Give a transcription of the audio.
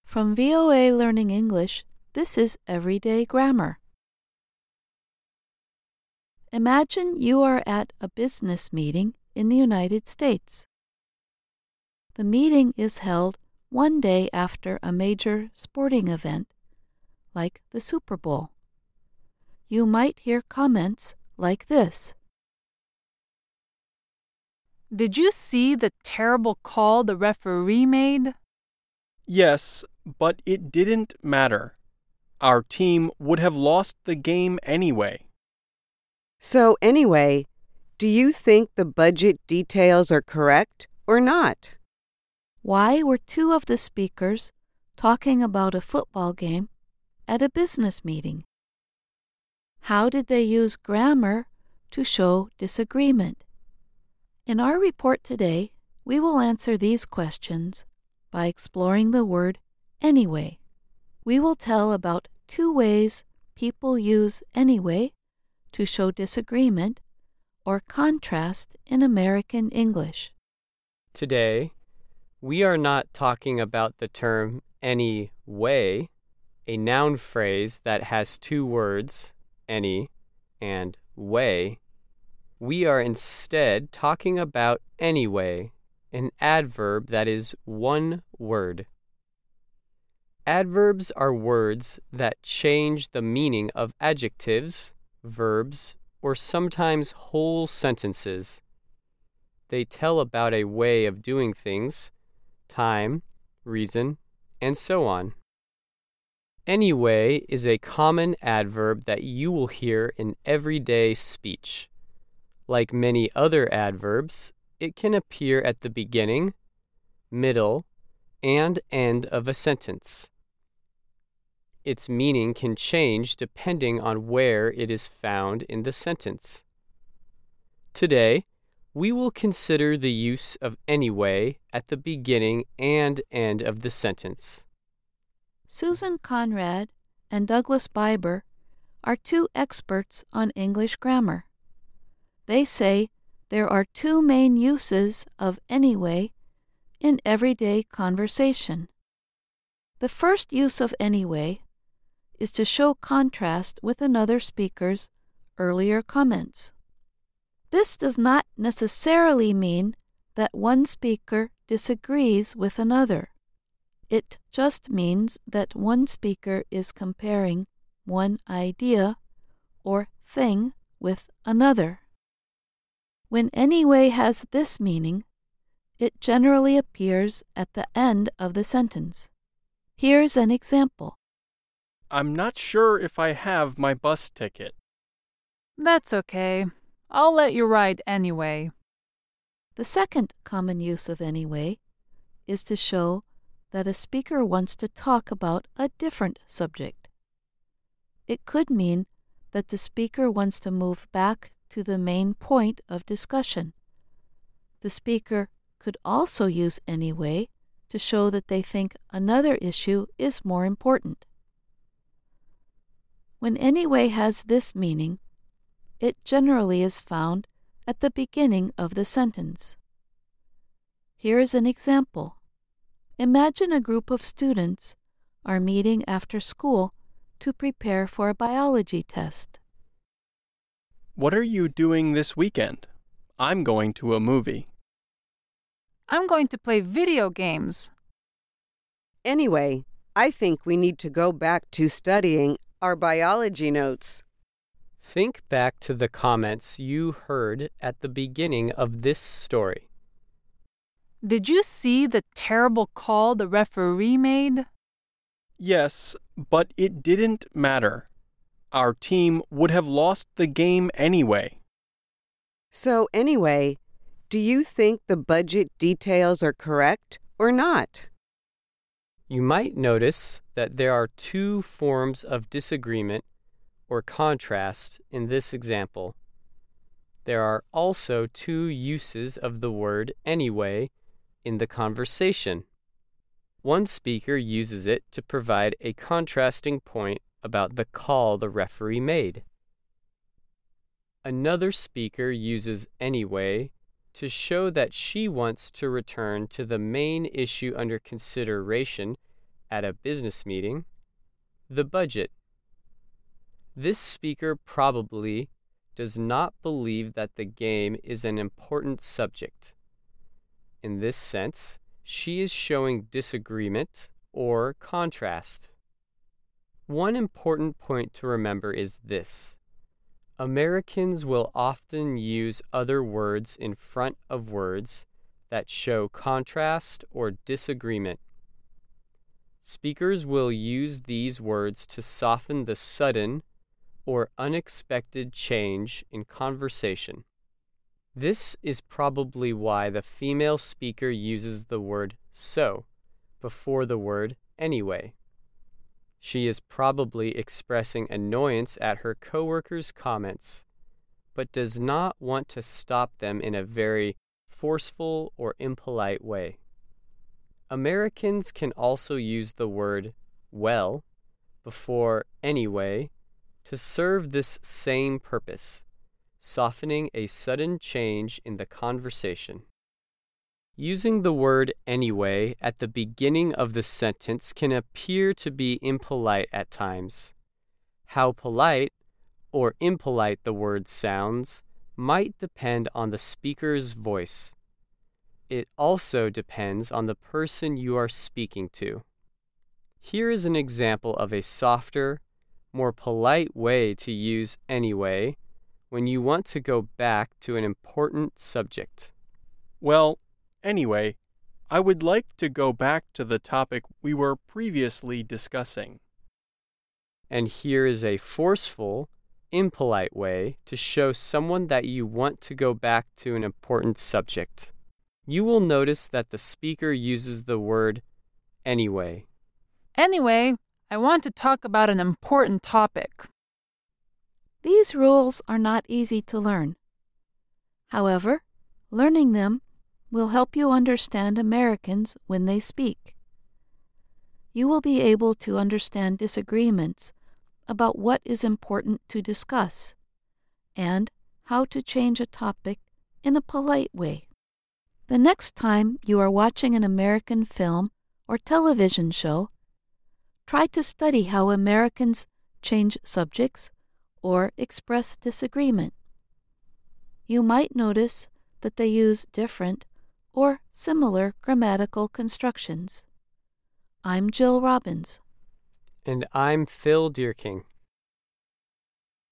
From VOA Learning English, this is Everyday Grammar. Imagine you are at a business meeting in the United States. The meeting is held one day after a major sporting event, like the Super Bowl. You might hear comments like this. Did you see the terrible call the referee made? Yes, but it didn't matter. Our team would have lost the game anyway. So anyway, do you think the budget details are correct or not? Why were two of the speakers talking about a football game at a business meeting? How did they use grammar to show disagreement? In our report today, we will answer these questions by exploring the word anyway. We will tell about two ways people use anyway to show disagreement or contrast in American English. Today, we are not talking about the term any way, a noun phrase that has two words, any and way. We are instead talking about anyway, an adverb that is one word. Adverbs are words that change the meaning of adjectives, verbs, or sometimes whole sentences. They tell about a way of doing things, time, reason, and so on. Anyway is a common adverb that you will hear in everyday speech. Like many other adverbs, it can appear at the beginning, middle, and end of a sentence. Its meaning can change depending on where it is found in the sentence. Today, we will consider the use of anyway at the beginning and end of the sentence. Susan Conrad and Douglas Biber are two experts on English grammar. They say there are two main uses of anyway in everyday conversation. The first use of anyway is to show contrast with another speaker's earlier comments. This does not necessarily mean that one speaker disagrees with another. It just means that one speaker is comparing one idea or thing with another. When anyway has this meaning, it generally appears at the end of the sentence. Here's an example. I'm not sure if I have my bus ticket. That's okay. I'll let you ride anyway. The second common use of anyway is to show that a speaker wants to talk about a different subject. It could mean that the speaker wants to move back to the main point of discussion. The speaker could also use anyway to show that they think another issue is more important. When anyway has this meaning, it generally is found at the beginning of the sentence. Here is an example. Imagine a group of students are meeting after school to prepare for a biology test. What are you doing this weekend? I'm going to a movie. I'm going to play video games. Anyway, I think we need to go back to studying our biology notes. Think back to the comments you heard at the beginning of this story. Did you see the terrible call the referee made? Yes, but it didn't matter. Our team would have lost the game anyway. So anyway, do you think the budget details are correct or not? You might notice that there are two forms of disagreement or contrast in this example. There are also two uses of the word anyway in the conversation. One speaker uses it to provide a contrasting point about the call the referee made. Another speaker uses anyway to show that she wants to return to the main issue under consideration at a business meeting, the budget. This speaker probably does not believe that the game is an important subject. In this sense, she is showing disagreement or contrast. One important point to remember is this. Americans will often use other words in front of words that show contrast or disagreement. Speakers will use these words to soften the sudden or unexpected change in conversation. This is probably why the female speaker uses the word so before the word anyway. She is probably expressing annoyance at her coworkers' comments, but does not want to stop them in a very forceful or impolite way. Americans can also use the word well before anyway to serve this same purpose, softening a sudden change in the conversation. Using the word anyway at the beginning of the sentence can appear to be impolite at times. How polite or impolite the word sounds might depend on the speaker's voice. It also depends on the person you are speaking to. Here is an example of a softer, more polite way to use anyway when you want to go back to an important subject. Well, anyway, I would like to go back to the topic we were previously discussing. And here is a forceful, impolite way to show someone that you want to go back to an important subject. You will notice that the speaker uses the word anyway. Anyway, I want to talk about an important topic. These rules are not easy to learn. However, learning them will help you understand Americans when they speak. You will be able to understand disagreements about what is important to discuss and how to change a topic in a polite way. The next time you are watching an American film or television show, try to study how Americans change subjects or express disagreement. You might notice that they use different or similar grammatical constructions. I'm Jill Robbins. And I'm Phil Deerking.